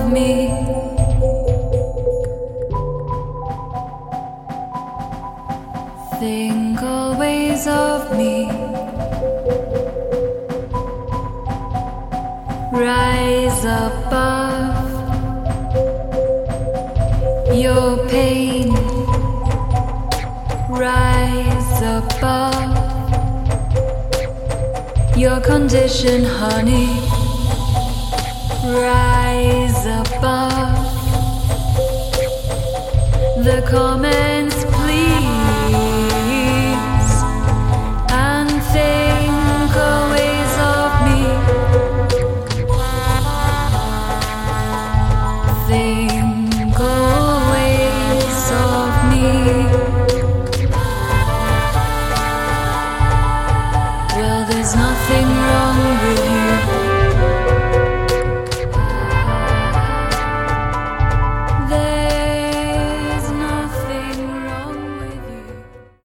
me. Think always of me. Rise above your pain. Rise above your condition, honey. Rise above the comments, please, and think always of me. Think always of me. Well, there's nothing wrong with you.